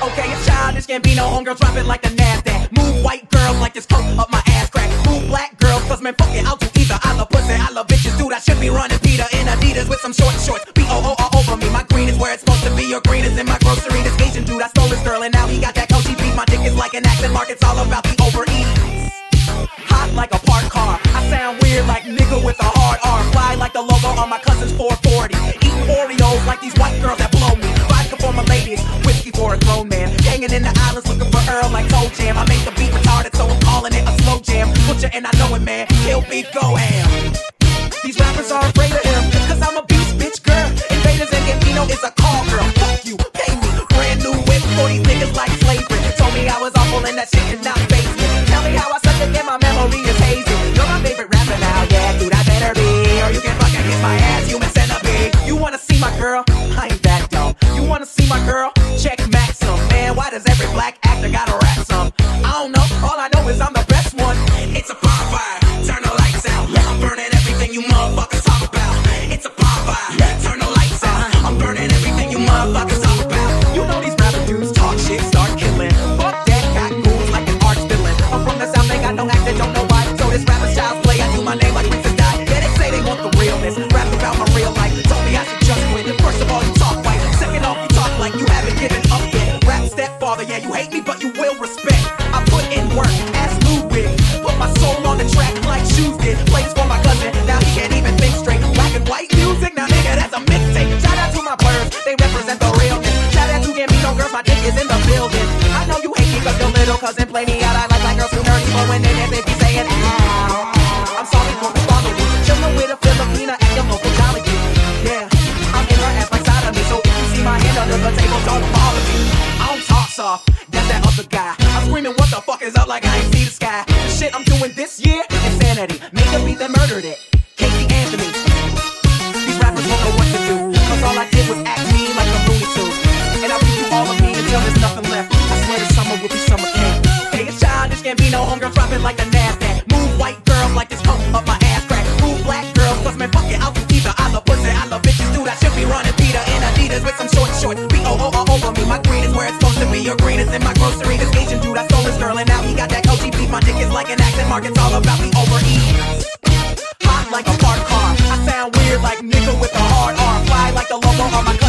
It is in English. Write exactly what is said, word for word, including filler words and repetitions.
Okay, it's childish Gambino, homegirl dropping like the NASDAQ. Move white girls like this coke up my ass crack. Move black girls, cause man, fuck it, I'll do either. I love pussy, I love bitches, dude, I should be running Peter in Adidas with some short shorts. B O O all over me, my green is where it's supposed to be. Your green is in my grocery. This Asian dude, I stole his girl and now he got that Coachy beat. My dick is like an accent mark, it's all about the overeat. Hot like a parked car, I sound weird like nigga with a hard R. Fly like the logo on my cousin's four forty. Eating Oreos like these white girls that blow me. Vodka for my ladies, whiskey for a grown man. Hanging in the islands looking for Earl like Toe Jam. I make the beat retarded so I'm calling it a slow jam. Butcher and I know it, man, kill beef, go ham. These rappers are afraid of him, cause I'm a beast bitch girl. Invaders and Gambino is a call girl. Fuck you, pay me, brand new whip for these niggas like slavery. Told me I was awful and that shit is not face me. Tell me how I suck again, my memory is hazy. You're my favorite rapper now, yeah, dude, I better be. Or you can fucking kiss my ass, human centipede. You wanna see my girl? I ain't that dumb. You wanna see my girl? Check Maxim. Man, why does every black actor gotta rap some? I don't know, all I know is I'm the best one. It's a bonfire, turn the lights out. I'm burning everything you motherfuckers talk about. It's a bonfire, turn the lights out. I'm burning everything you motherfuckers talk about. You know these rapper dudes talk shit, start killing. Fuck that, got moves like an arch villain. I'm from the south, they got no accent, don't know why. So this rapper's child's play, I do my name like Princess Di. Yeah, they say they want the realness, rap about my real life. Told me I should just quit. First of all, you talk white. Second off, you talk like you haven't given up yet. Rap stepfather, yeah, you hate me, but you will respect. I put in work, ask Ludwig. Put my soul on the track like shoes did. Plays for my cousin, now he can't even think straight. Black and white music, now nigga, that's a mixtape. Shout out to my birds, they represent the realness. Shout out to Gambino girls, my dick is in the building. I know you hate me cause your little cousin play me out. I like my girls who nerdy, but when they dance, they be saying, ow. I'm sorry for following you. Chillin' with a Filipina at your local Jolly Green. Yeah, I'm in her ass like side of me, so if you see my hand under the table, don't bother me. I don't talk soft, that's that other guy. I'm screaming, what the fuck is up like I ain't see the sky. The shit I'm doing this year, insanity. Make a beat that murdered it, Casey Anthony. These rappers won't know what to do, cause all I did was act mean like a Looney Tunes. And I'll give you all of me until there's nothing left. I swear this summer will be summer camp. Hey, it's childish Gambino, homegirl dropping like the NASDAQ. Move white girls like this coke up my ass crack. Move black girls, cause man, fuck it, I'll do either. I love pussy, I love bitches, dude, I should be running Peter in Adidas with some short shorts. B O O all over me, my green is where it's supposed to be. Your green is in my grocery. This Asian dude, I stole his girl and now he got that Coachy beat. My dick is like an accent mark, it's all about the overeat. Hot like a parked car, I sound weird like nigga with a hard R. Fly like the logo on my